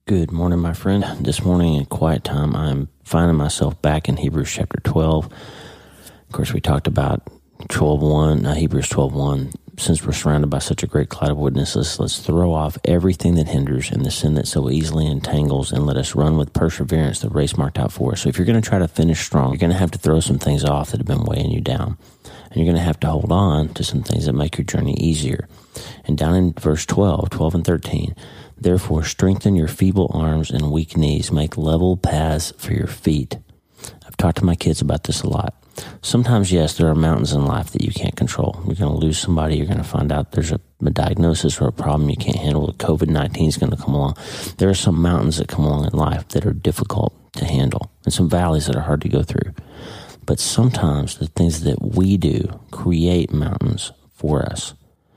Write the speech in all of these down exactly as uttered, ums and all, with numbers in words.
Good morning, my friend. This morning in quiet time, I'm finding myself back in Hebrews chapter twelve. Of course, we talked about twelve one, uh, Hebrews twelve one. Since we're surrounded by such a great cloud of witnesses, let's throw off everything that hinders and the sin that so easily entangles, and let us run with perseverance the race marked out for us. So if you're going to try to finish strong, you're going to have to throw some things off that have been weighing you down. And you're going to have to hold on to some things that make your journey easier. And down in verse twelve, twelve and thirteen, therefore strengthen your feeble arms and weak knees, make level paths for your feet. I've talked to my kids about this a lot. Sometimes, yes, there are mountains in life that you can't control. You're going to lose somebody. You're going to find out there's a, a diagnosis or a problem you can't handle. covid nineteen is going to come along. There are some mountains that come along in life that are difficult to handle, and some valleys that are hard to go through. But sometimes the things that we do create mountains for us.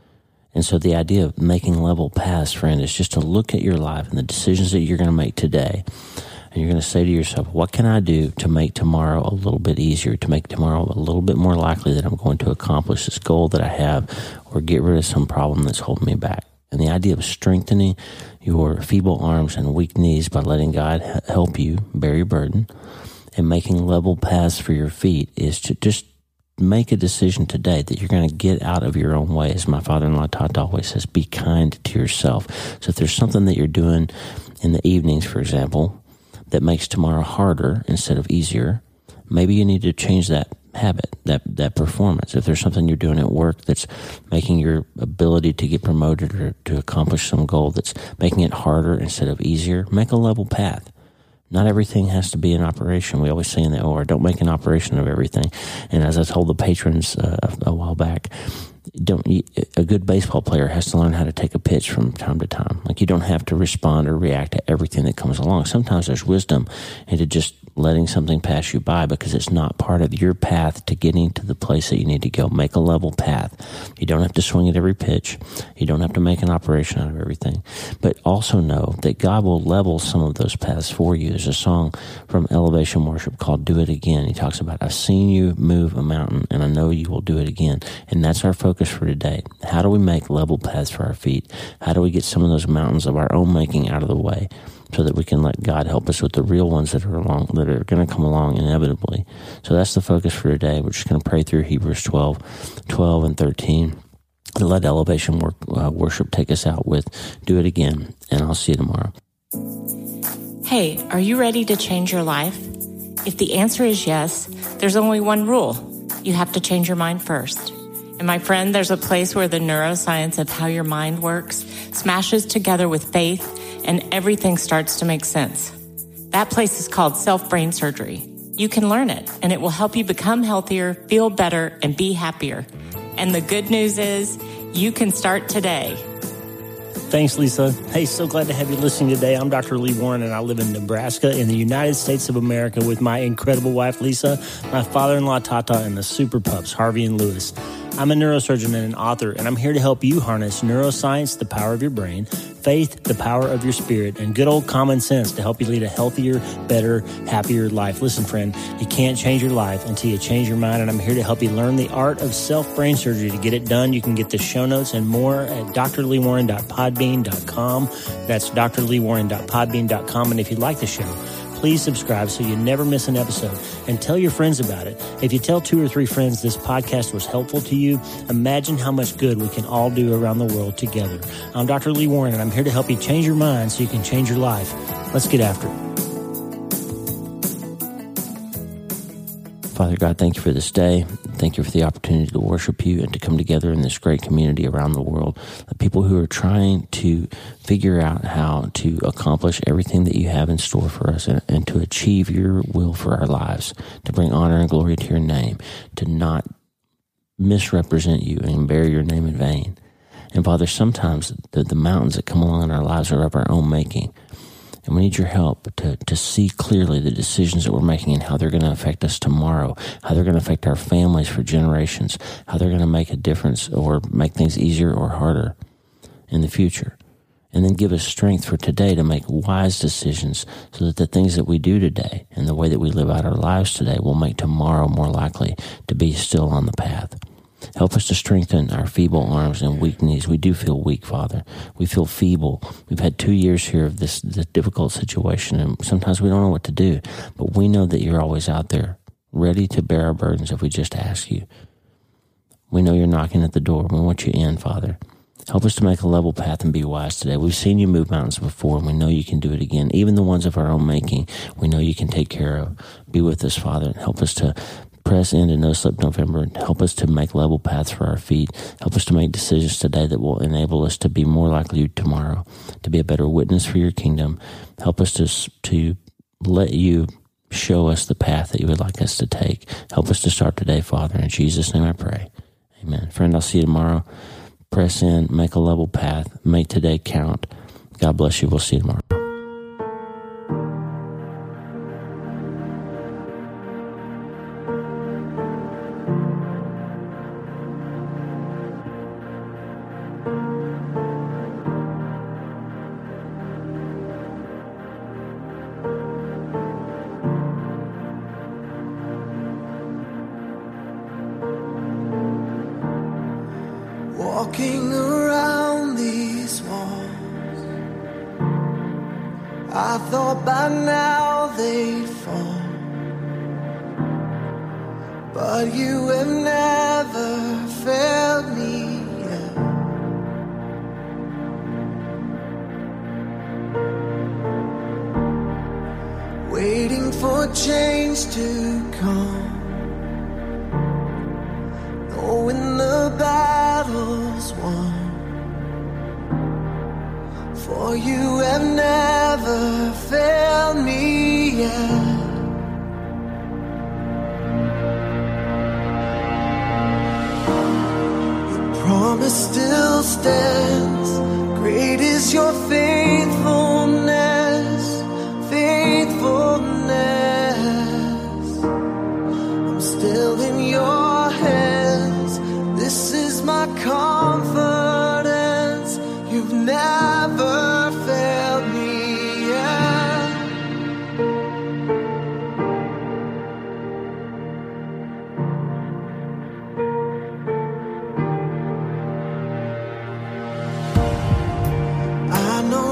And so the idea of making level paths, friend, is just to look at your life and the decisions that you're going to make today. And you're going to say to yourself, what can I do to make tomorrow a little bit easier, to make tomorrow a little bit more likely that I'm going to accomplish this goal that I have, or get rid of some problem that's holding me back. And the idea of strengthening your feeble arms and weak knees by letting God help you bear your burden and making level paths for your feet is to just make a decision today that you're going to get out of your own way. As my father-in-law Todd always says, be kind to yourself. So if there's something that you're doing in the evenings, for example, that makes tomorrow harder instead of easier, maybe you need to change that habit, that, that performance. If there's something you're doing at work that's making your ability to get promoted or to accomplish some goal that's making it harder instead of easier, make a level path. Not everything has to be an operation. We always say in the O R, don't make an operation of everything. And as I told the patrons uh, a while back, don't a good baseball player has to learn how to take a pitch from time to time. Like, you don't have to respond or react to everything that comes along. Sometimes there's wisdom into just letting something pass you by because it's not part of your path to getting to the place that you need to go. Make a level path. You don't have to swing at every pitch. You don't have to make an operation out of everything. But also know that God will level some of those paths for you. There's a song from Elevation Worship called Do It Again. He talks about, I've seen you move a mountain, and I know you will do it again. And that's our focus for today. How do we make level paths for our feet? How do we get some of those mountains of our own making out of the way, so that we can let God help us with the real ones that are along, that are going to come along inevitably. So that's the focus for today. We're just going to pray through Hebrews twelve, twelve and thirteen. And let Elevation work, uh, Worship take us out with Do It Again, and I'll see you tomorrow. Hey, are you ready to change your life? If the answer is yes, there's only one rule. You have to change your mind first. And my friend, there's a place where the neuroscience of how your mind works smashes together with faith, and everything starts to make sense. That place is called self-brain surgery. You can learn it, and it will help you become healthier, feel better, and be happier. And the good news is, you can start today. Thanks, Lisa. Hey, so glad to have you listening today. I'm Doctor Lee Warren, and I live in Nebraska in the United States of America with my incredible wife, Lisa, my father-in-law, Tata, and the super pups, Harvey and Lewis. I'm a neurosurgeon and an author, and I'm here to help you harness neuroscience, the power of your brain, faith, the power of your spirit, and good old common sense to help you lead a healthier, better, happier life. Listen, friend, you can't change your life until you change your mind, and I'm here to help you learn the art of self-brain surgery. To get it done, you can get the show notes and more at d r lee warren dot podbean dot com. That's d r lee warren dot podbean dot com, and if you like the show, please subscribe so you never miss an episode, and tell your friends about it. If you tell two or three friends this podcast was helpful to you, imagine how much good we can all do around the world together. I'm Doctor Lee Warren, and I'm here to help you change your mind so you can change your life. Let's get after it. Father God, thank you for this day. Thank you for the opportunity to worship you and to come together in this great community around the world. The people who are trying to figure out how to accomplish everything that you have in store for us, and, and to achieve your will for our lives, to bring honor and glory to your name, to not misrepresent you and bear your name in vain. And Father, sometimes the, the mountains that come along in our lives are of our own making. And we need your help to, to see clearly the decisions that we're making and how they're going to affect us tomorrow, how they're going to affect our families for generations, how they're going to make a difference or make things easier or harder in the future. And then give us strength for today to make wise decisions so that the things that we do today and the way that we live out our lives today will make tomorrow more likely to be still on the path. Help us to strengthen our feeble arms and weak knees. We do feel weak, Father. We feel feeble. We've had two years here of this, this difficult situation, and sometimes we don't know what to do. But we know that you're always out there, ready to bear our burdens if we just ask you. We know you're knocking at the door. We want you in, Father. Help us to make a level path and be wise today. We've seen you move mountains before, and we know you can do it again. Even the ones of our own making, we know you can take care of. Be with us, Father, and help us to press into No Slip November, and help us to make level paths for our feet. Help us to make decisions today that will enable us to be more like you tomorrow, to be a better witness for your kingdom. Help us to, to let you show us the path that you would like us to take. Help us to start today, Father. In Jesus' name I pray. Amen. Friend, I'll see you tomorrow. Press in, make a level path, make today count. God bless you. We'll see you tomorrow. Walking around these walls, I thought by now they'd fall, but you have never failed me yet. Waiting for change to come, knowing the battle's won, for you have never failed me yet. Your promise still stands, great is your faithfulness, faithfulness. I'm still in your hands, this is my confidence, you've never failed me yet. I know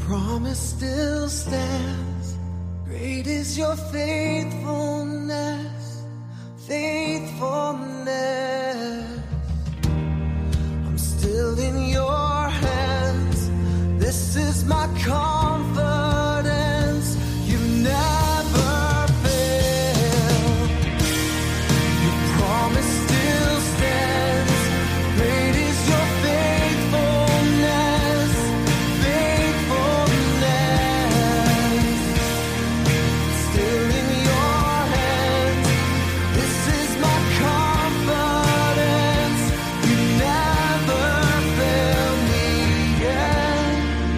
promise still stands. Great is your faithfulness, faithfulness. I'm still in your hands. This is my confidence. You never fail. Your promise still stands. Great is your faithfulness, faithfulness. Still in your hands. This is my confidence. You never fail me yet.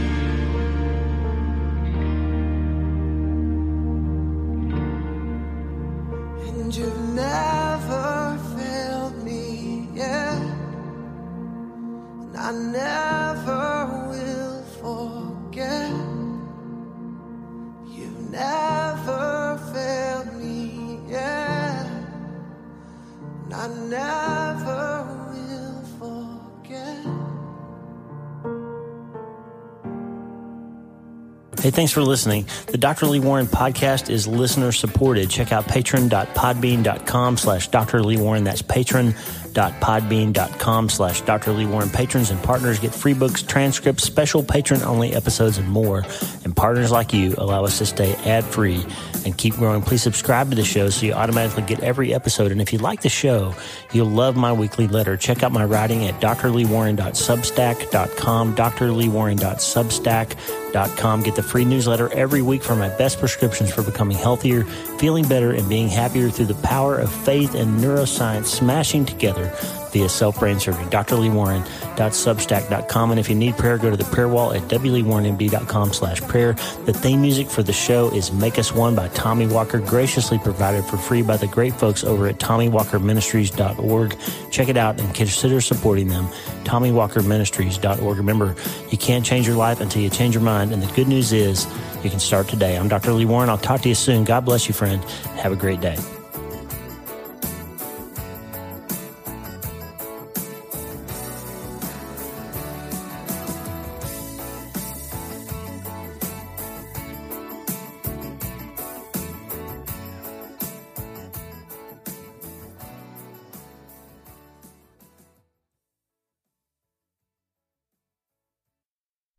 And you've never failed me yet. And I never will forget. You've never failed me yet. And I never will forget. Hey, thanks for listening. The Doctor Lee Warren podcast is listener supported. Check out patron.podbean.com slash Dr. Lee Warren. That's patron.podbean.com slash Dr. Lee Warren. Patrons and partners get free books, transcripts, special patron-only episodes, and more. And partners like you allow us to stay ad-free and keep growing. Please subscribe to the show so you automatically get every episode. And if you like the show, you'll love my weekly letter. Check out my writing at d r lee warren dot substack dot com, d r lee warren dot substack dot com. Get the free newsletter every week for my best prescriptions for becoming healthier, feeling better, and being happier through the power of faith and neuroscience smashing together via self-brain surgery. d r lee warren dot substack dot com. And if you need prayer, go to the prayer wall at w lee warren m d dot com slash prayer. The theme music for the show is Make Us One by Tommy Walker, graciously provided for free by the great folks over at tommy walker ministries dot org. Check it out and consider supporting them. tommy walker ministries dot org. Remember, you can't change your life until you change your mind, and the good news is you can start today. I'm Doctor Lee Warren. I'll talk to you soon. God bless you, friend. Have a great day.